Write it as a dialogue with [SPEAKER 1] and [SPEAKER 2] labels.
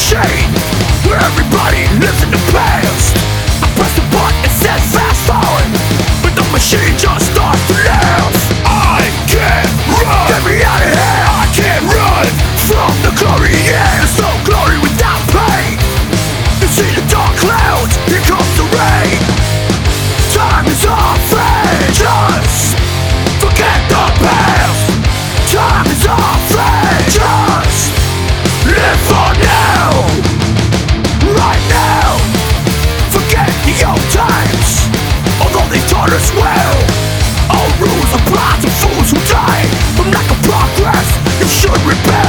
[SPEAKER 1] machine where everybody lives in the past. I press the button, it says fast forward, but the machine just starts to laugh. I can't run, get me out of here. I can't run from the glory, yeah. There's no glory without pain. You see the dark clouds, here comes the rain. Time is our friend, just forget the past. Time is our friend, just live for now. Right now, forget the old times, although they taught us well. All rules apply to fools who die from lack of progress. You should rebel.